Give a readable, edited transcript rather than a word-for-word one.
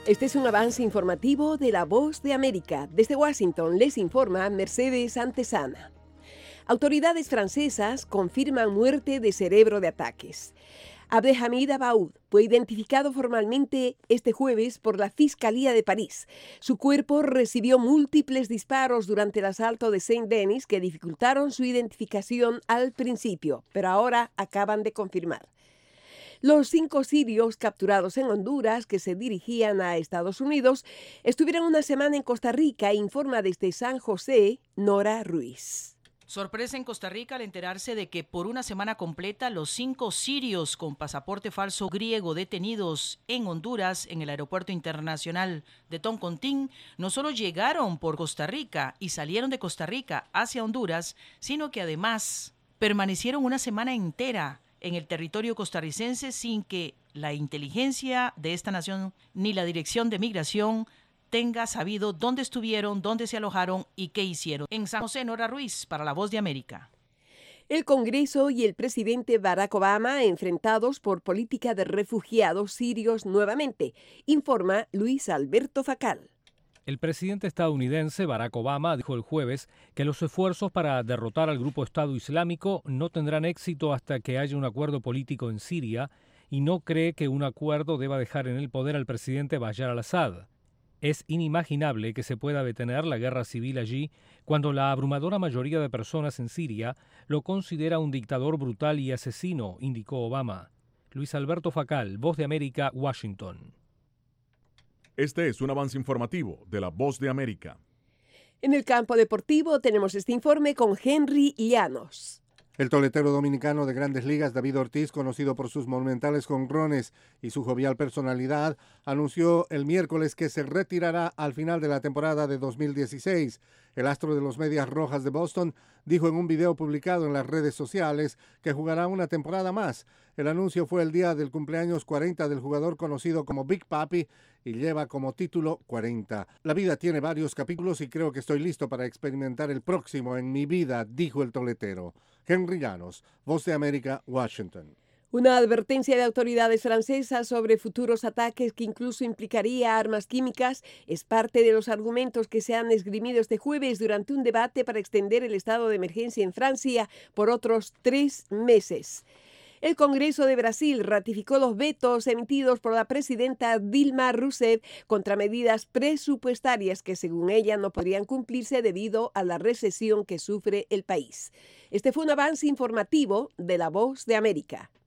Este es un avance informativo de La Voz de América. Desde Washington les informa Mercedes Antesana. Autoridades francesas confirman muerte de cerebro de ataques. Abdelhamid Abaoud fue identificado formalmente este jueves por la Fiscalía de París. Su cuerpo recibió múltiples disparos durante el asalto de Saint-Denis que dificultaron su identificación al principio, pero ahora acaban de confirmar. Los 5 sirios capturados en Honduras que se dirigían a Estados Unidos estuvieron una semana en Costa Rica, informa desde San José Nora Ruiz. Sorpresa en Costa Rica al enterarse de que por una semana completa los 5 sirios con pasaporte falso griego detenidos en Honduras en el aeropuerto internacional de Toncontín no solo llegaron por Costa Rica y salieron de Costa Rica hacia Honduras, sino que además permanecieron una semana entera en el territorio costarricense sin que la inteligencia de esta nación ni la Dirección de Migración tenga sabido dónde estuvieron, dónde se alojaron y qué hicieron. En San José, Nora Ruiz, para La Voz de América. El Congreso y el presidente Barack Obama enfrentados por política de refugiados sirios nuevamente, informa Luis Alberto Facal. El presidente estadounidense Barack Obama dijo el jueves que los esfuerzos para derrotar al grupo Estado Islámico no tendrán éxito hasta que haya un acuerdo político en Siria y no cree que un acuerdo deba dejar en el poder al presidente Bashar al-Assad. Es inimaginable que se pueda detener la guerra civil allí cuando la abrumadora mayoría de personas en Siria lo considera un dictador brutal y asesino, indicó Obama. Luis Alberto Facal, Voz de América, Washington. Este es un avance informativo de La Voz de América. En el campo deportivo tenemos este informe con Henry Llanos. El toletero dominicano de Grandes Ligas, David Ortiz, conocido por sus monumentales jonrones y su jovial personalidad, anunció el miércoles que se retirará al final de la temporada de 2016. El astro de los Medias Rojas de Boston dijo en un video publicado en las redes sociales que jugará una temporada más. El anuncio fue el día del cumpleaños 40 del jugador conocido como Big Papi y lleva como título 40. La vida tiene varios capítulos y creo que estoy listo para experimentar el próximo en mi vida, dijo el toletero. Henry Llanos, Voz de América, Washington. Una advertencia de autoridades francesas sobre futuros ataques que incluso implicaría armas químicas es parte de los argumentos que se han esgrimido este jueves durante un debate para extender el estado de emergencia en Francia por otros 3 meses. El Congreso de Brasil ratificó los vetos emitidos por la presidenta Dilma Rousseff contra medidas presupuestarias que, según ella, no podrían cumplirse debido a la recesión que sufre el país. Este fue un avance informativo de La Voz de América.